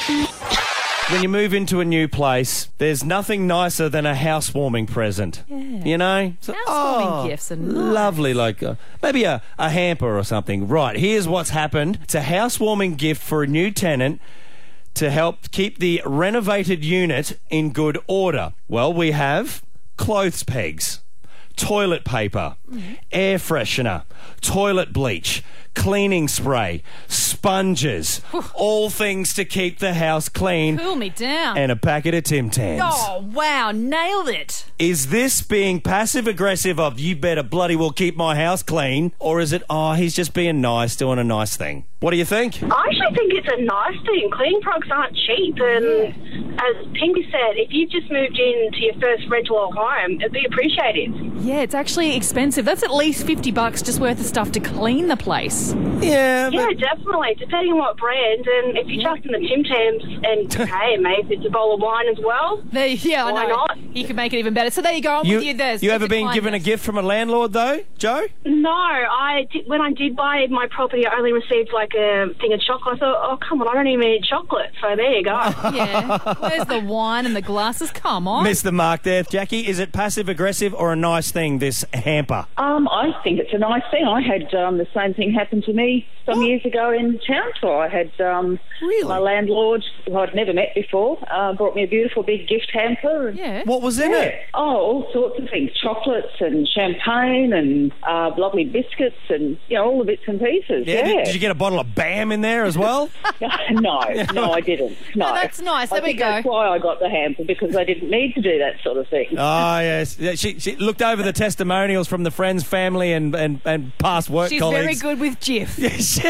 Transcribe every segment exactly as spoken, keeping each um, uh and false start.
When you move into a new place, there's nothing nicer than a housewarming present. Yeah. You know? So, Housewarming oh, gifts are nice. lovely, like uh, maybe a, a hamper or something. Right, here's what's happened. It's a housewarming gift for a new tenant to help keep the renovated unit in good order. Well, we have clothes pegs, toilet paper, mm-hmm. air freshener, toilet bleach, cleaning spray, sponges, all things to keep the house clean. Cool me down. And a packet of Tim Tams. Oh, wow, nailed it. Is this being passive-aggressive of, you better bloody well keep my house clean, or is it, oh, he's just being nice, doing a nice thing? What do you think? I actually think it's a nice thing. Cleaning products aren't cheap, and as Pinky said, if you've just moved into your first rental or home, it'd be appreciated. Yeah, it's actually expensive. That's at least fifty bucks just worth of stuff to clean the place. Yeah, Yeah, but definitely, depending on what brand, and if you're Yeah. chucking the Tim Tams, and hey, maybe it's a bowl of wine as well. There, yeah, Why I know. not? You could make it even better. So there you go. I'm you, with you there. you It's ever a been given a kindness. gift from a landlord, though, Joe? No, I did, when I did buy my property, I only received like a thing of chocolate. I thought, oh, come on, I don't even eat chocolate. So there you go. Yeah. Where's the wine and the glasses? Come on. Missed the mark there. Jackie, is it passive-aggressive or a nice thing, this hamper? Um, I think it's a nice thing. I had um, the same thing happen to me some years ago in Townsville. I had um, Really? my landlord, who I'd never met before, uh, brought me a beautiful big gift hamper. And, Yeah. What was in yeah. it? Oh, all sorts of things. Chocolates and champagne and uh, lovely biscuits and, you know, all the bits and pieces. Yeah, Yeah. Did, did you get a bottle of Bam in there as well? no, no, I didn't. No. Oh, that's nice. There I we think go. that's why I got the hamper, because I didn't need to do that sort of thing. Oh, yes. Yeah, She, she looked over the testimonials from the friends, family, and, and, and past work She's very colleagues. good with Jif. Yes.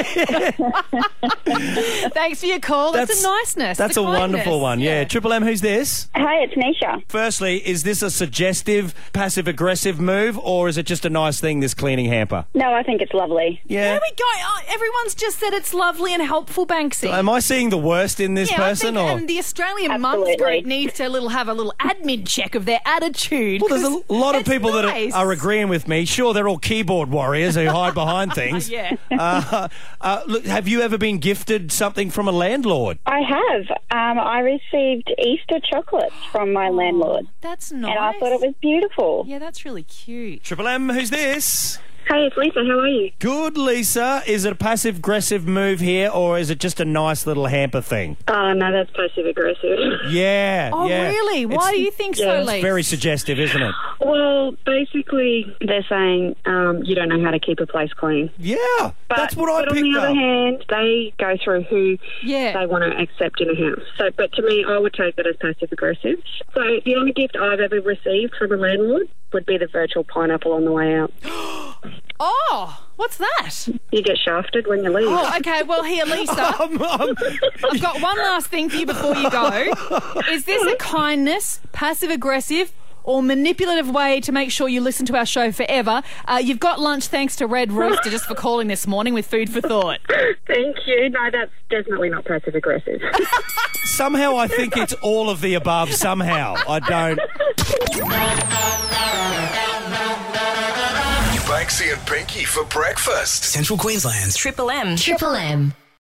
Thanks for your call. That's, That's- a niceness. That's a a wonderful kindness. one. Yeah. Triple M, who's this? Hi, it's Nisha. Firstly, is this a suggestive, passive-aggressive move, or is it just a nice thing, this cleaning hamper? No, I think it's lovely. Yeah. There we go. Oh, everyone's just said it's lovely and helpful, Banksy. Am I seeing the worst in this yeah, person? I think, or and the Australian Mums Absolutely. Group needs to little have a little admin check of their attitude. Well, there's a 'cause lot of it's people nice. that are, are agreeing with me. Sure, they're all keyboard warriors who hide behind things. Yeah. Uh, uh, look, have you ever been gifted something from a landlord? I have. Um, I received Easter chocolates from my landlord, That's nice. and I thought it was beautiful. Yeah, that's really cute. Triple M, who's this? Hey, it's Lisa. How are you? Good, Lisa. Is it a passive-aggressive move here, or is it just a nice little hamper thing? Oh, no, that's passive-aggressive. Yeah, Oh, yeah. really? Why It's do you think so, yeah, Lise? very suggestive, isn't it? Well, basically, they're saying um, you don't know how to keep a place clean. Yeah, But, that's what I but picked on the up. other hand, they go through who Yeah. they want to accept in a house. So, but to me, I would take that as passive-aggressive. So the only gift I've ever received from a landlord would be the virtual pineapple on the way out. Oh, what's that? You get shafted when you leave. Oh, okay. Well, here, Lisa, Um, um, I've got one last thing for you before you go. Is this a kindness, passive-aggressive, or manipulative way to make sure you listen to our show forever? Uh, you've got lunch thanks to Red Rooster just for calling this morning with food for thought. Thank you. No, that's definitely not passive-aggressive. somehow I think it's all of the above. Somehow I don't. Banksy and Pinky for breakfast. Central Queensland's Triple M. Triple M.